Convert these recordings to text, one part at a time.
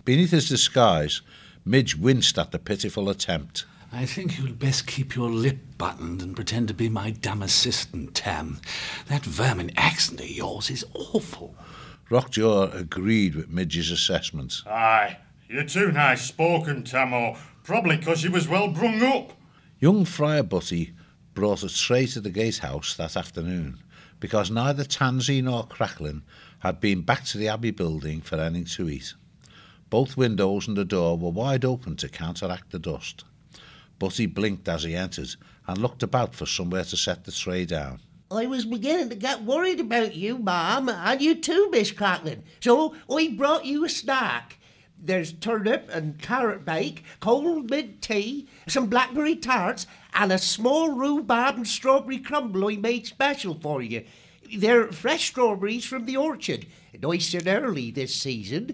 Beneath his disguise, Midge winced at the pitiful attempt. I think you'll best keep your lip buttoned and pretend to be my dumb assistant, Tam. That vermin accent of yours is awful. Rockjaw agreed with Midge's assessment. Aye, you're too nice spoken, Tammo. Probably 'cause you was well brung up. Young Friar Butty brought a tray to the gatehouse that afternoon, because neither Tansy nor Cracklin had been back to the Abbey building for anything to eat. Both windows and the door were wide open to counteract the dust. Butty blinked as he entered and looked about for somewhere to set the tray down. I was beginning to get worried about you, Ma'am, and you too, Miss Cracklin. So I brought you a snack. There's turnip and carrot bake, cold mint tea, some blackberry tarts, and a small rhubarb and strawberry crumble I made special for you. They're fresh strawberries from the orchard, nice and early this season.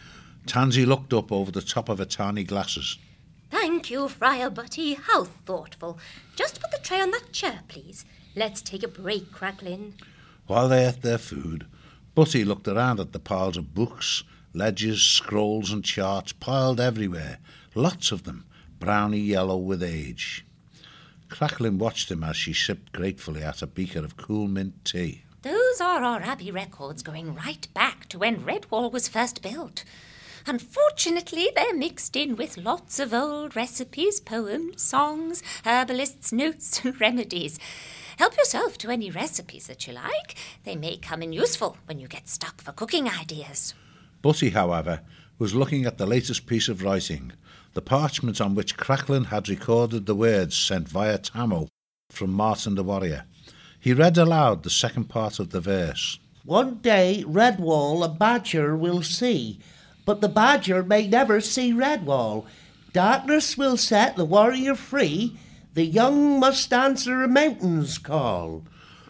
Tansy looked up over the top of her tiny glasses. Thank you, Friar Butty. How thoughtful. Just put the tray on that chair, please. Let's take a break, Cracklin. While they ate their food, Butty looked around at the piles of books, ledgers, scrolls and charts piled everywhere, lots of them, browny yellow with age. Cracklin watched him as she sipped gratefully at a beaker of cool mint tea. Those are our Abbey records going right back to when Redwall was first built. Unfortunately, they're mixed in with lots of old recipes, poems, songs, herbalists' notes and remedies. Help yourself to any recipes that you like. They may come in useful when you get stuck for cooking ideas. Butty, however, was looking at the latest piece of writing, the parchment on which Cracklin had recorded the words sent via Tammo from Martin the Warrior. He read aloud the second part of the verse. One day Redwall a badger will see, but the badger may never see Redwall. Darkness will set the warrior free. The young must answer a mountain's call.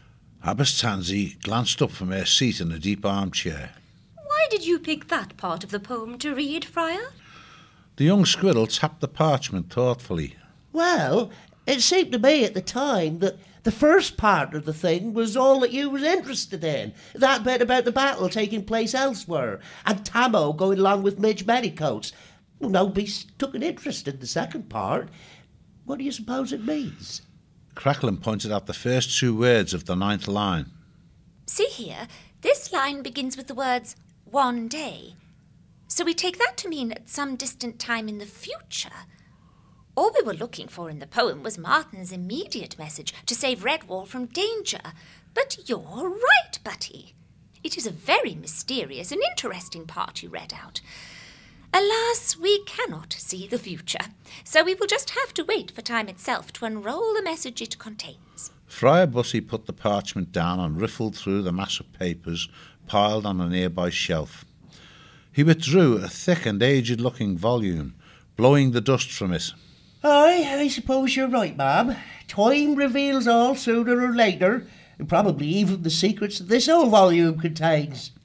Abbess Tansy glanced up from her seat in a deep armchair. Why did you pick that part of the poem to read, Friar? The young squirrel tapped the parchment thoughtfully. Well, it seemed to me at the time that the first part of the thing was all that you was interested in. That bit about the battle taking place elsewhere, and Tammo going along with Midge Petticoats. Well, nobody's took an interest in the second part. What do you suppose it means? Cracklin pointed out the first two words of the ninth line. See here, this line begins with the words, one day. So we take that to mean at some distant time in the future. All we were looking for in the poem was Martin's immediate message to save Redwall from danger. But you're right, Butty. It is a very mysterious and interesting part you read out. Alas, we cannot see the future, so we will just have to wait for time itself to unroll the message it contains. Friar Butty put the parchment down and riffled through the mass of papers piled on a nearby shelf. He withdrew a thick and aged-looking volume, blowing the dust from it. Aye, I suppose you're right, ma'am. Time reveals all sooner or later, and probably even the secrets that this old volume contains.